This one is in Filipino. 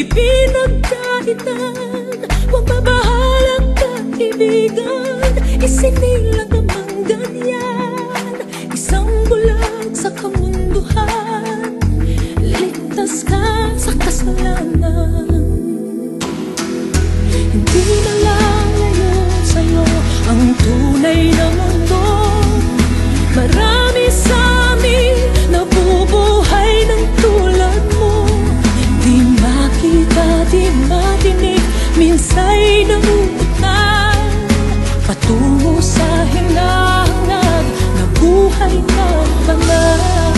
Ipinagkaitan, huwag mabahalang kaibigan. Isinilang namang ganyan, isang bulag sa kamunduhan. Ligtas ka sa kasalanan. Hindi na lang ngayon sa'yo ang tunay na mundo. Marami sa amin nabubuhay ng tulad mo. Di makita, di matinig, minsa'y nabubutan patungo sa hinahangad na buhay na banal.